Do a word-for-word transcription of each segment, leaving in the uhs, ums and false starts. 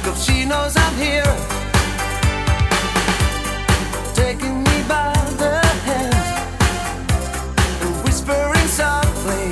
'cause she knows I'm here, taking me by the hand and whispering softly.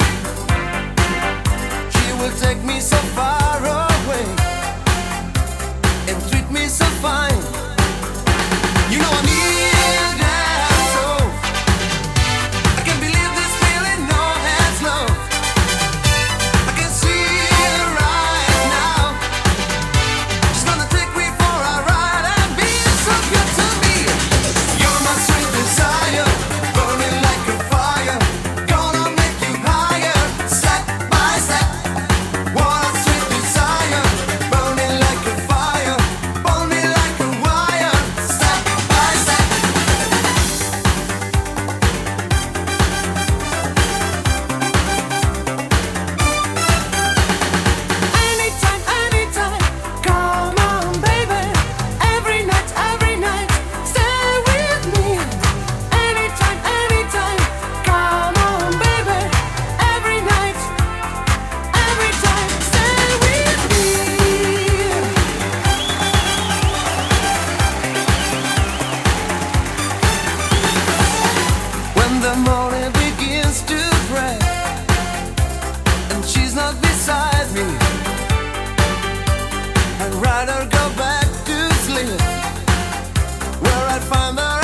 She will take me so far away and treat me so fine. You know I need that so I can't believe this feeling no hands love. I can see it right now. She's gonna take me for a ride and be so good to me. You're my sweet desire, burning like a fire, gonna make you higher, step by step. What a sweet desire, burning like a fire, burning like a wire, step by step. Anytime, anytime, come on baby. Every night, every night, stay with me. Anytime, anytime, come on baby. Every night, every time, stay with me. When the morning begins to break and she's not beside me, I'd rather go back to sleep where I'd find the